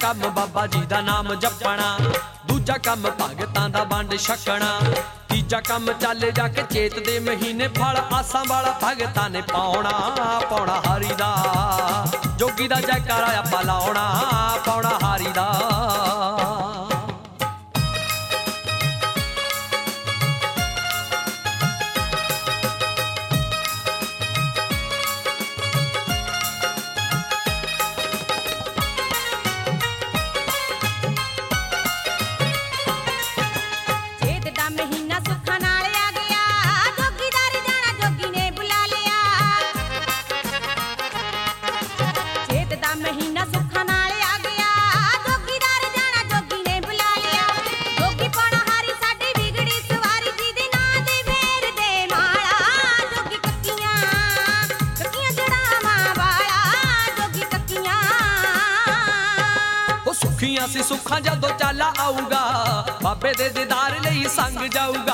ਕੰਮ ਬਾਬਾ ਜੀ ਦਾ ਨਾਮ ਜਪਣਾ, ਦੂਜਾ ਕੰਮ ਭਗਤਾਂ ਦਾ ਵੰਡ ਛਕਣਾ, ਤੀਜਾ ਕੰਮ ਚੱਲ ਜਾ ਕੇ ਚੇਤ ਦੇ ਮਹੀਨੇ ਫਲ ਆਸਾਂ ਵਾਲਾ ਭਗਤਾਂ ਨੇ ਪਾਉਣਾ। ਪਾਉਣਾ ਹਾਰੀ ਦਾ ਜੋਗੀ ਦਾ ਜੈਕਾਰਾ ਆਪਾਂ ਲਾਉਣਾ, ਪਾਉਣਾ ਹਾਰੀ ਦਾ। ਸੁੱਖੀਆਂ ਸੀ ਸੁੱਖਾਂ ਜਦੋਂ ਚਾਲਾ ਆਊਗਾ, ਬਾਬੇ ਦੇ ਦੀਦਾਰ ਲਈ ਸੰਗ ਜਾਊਗਾ।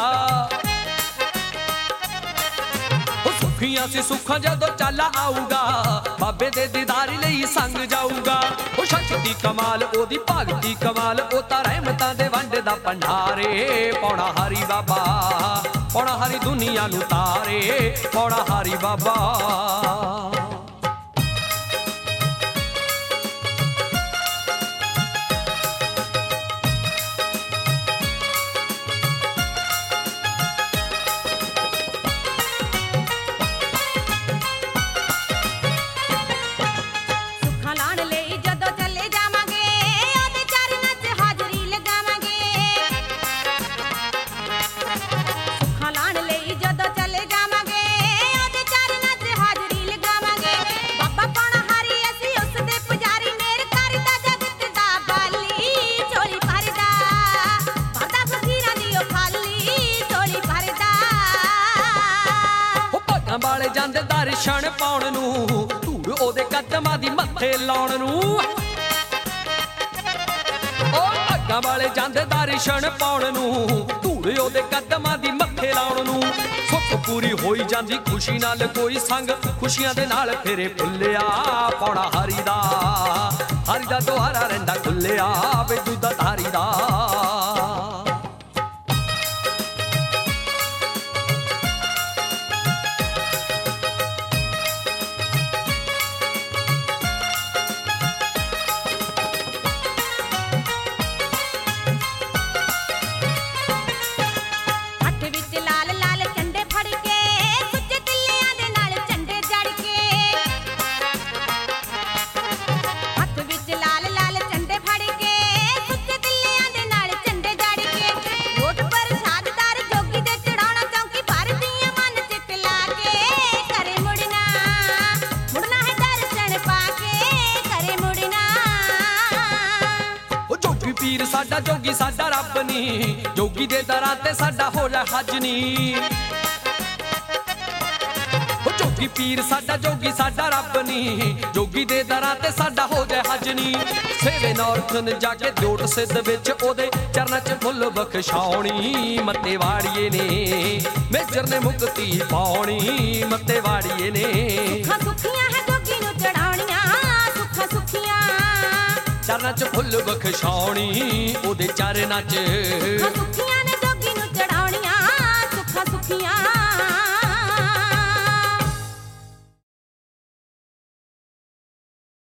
ਉਹ ਸੁੱਖੀਆਂ ਸੀ ਸੁੱਖਾਂ ਜਦੋਂ ਚਾਲਾ ਆਊਗਾ, ਬਾਬੇ ਦੇ ਦੀਦਾਰ ਲਈ ਸੰਗ ਜਾਊਗਾ। ਉਹ ਸ਼ਕਤੀ ਕਮਾਲ ਉਹਦੀ ਭਗਤੀ ਕਮਾਲ, ਉਹ ਤਾਂ ਰਹਿਮਤਾਂ ਦੇ ਵੰਡ ਦਾ ਭੰਡਾਰੇ। ਪਾਉਣਾ ਹਾਰੀ ਬਾਬਾ, ਪਾਉਣਾ ਹਾਰੀ ਦੁਨੀਆ ਨੂੰ ਤਾਰੇ, ਪਾਉਣਾ ਹਾਰੀ ਬਾਬਾ। ਵਾਲੇ ਜਾਂਦੇ ਦਰਸ਼ਨ ਪਾਉਣ ਨੂੰ, ਧੂੜ ਉਹਦੇ ਕਦਮਾਂ ਦੀ ਮੱਥੇ ਲਾਉਣ ਨੂੰ। ਉਹ ਅੱਗਾਂ ਵਾਲੇ ਜਾਂਦੇ ਦਰਸ਼ਨ ਪਾਉਣ ਨੂੰ, ਧੂੜ ਉਹਦੇ ਕਦਮਾਂ ਦੀ ਮੱਥੇ ਲਾਉਣ ਨੂੰ। ਸੁੱਖ ਪੂਰੀ ਹੋਈ ਜਾਂਦੀ ਖੁਸ਼ੀ ਨਾਲ ਕੋਈ ਸੰਗ, ਖੁਸ਼ੀਆਂ ਦੇ ਨਾਲ ਫੇਰੇ ਫੁੱਲਿਆ। ਪਾਉਣਾ ਹਾਰੀ ਦਾ, ਹਾਰੀ ਦਾ ਦੁਆਰਾ ਰਹਿੰਦਾ ਖੁੱਲਿਆ, ਵੇ ਦੁੱਧਾ ਧਾਰੀ ਦਾ। ਪੀਰ ਸਾਡਾ ਜੋਗੀ ਸਾਡਾ ਰੱਬ ਨੀ, ਜੋਗੀ ਦੇ ਦਰਾਂ ਤੇ ਸਾਡਾ ਹੋ ਜਾ ਹੱਜ ਨੀ। ਉਹ ਜੋਗੀ ਪੀਰ ਸਾਡਾ ਜੋਗੀ ਸਾਡਾ ਰੱਬ ਨੀ, ਜੋਗੀ ਦੇ ਦਰਾਂ ਤੇ ਸਾਡਾ ਹੋ ਜਾ ਹੱਜ ਨੀ। ਸੇਵੇ ਨੌਰਥਨ ਜਾ ਕੇ ਜੋਟ ਸਿੱਧ ਵਿੱਚ ਉਹਦੇ ਚਰਨਾਂ 'ਚ ਫੁੱਲ ਬਖਸ਼ਾਉਣੀ। ਮੱਤੇ ਵਾੜੀਏ ਨੇ ਮੇਜਰ ਨੇ ਮੁਕਤੀ ਪਾਉਣੀ, ਮੱਤੇ ਵਾੜੀਏ ਨੇ। ਸੁੱਖਾਂ ਸੁੱਖੀਆਂ ਹੈ ਜੋਗੀ ਨੂੰ ਚੜਾਉਣੀਆਂ, ਸੁੱਖਾਂ ਸੁੱਖੀਆਂ ਚਰਨਾਂ 'ਚ ਫੁੱਲ ਬਖਸ਼ਾਉਣੀ ਉਹਦੇ ਚਰਨਾਂ 'ਚ।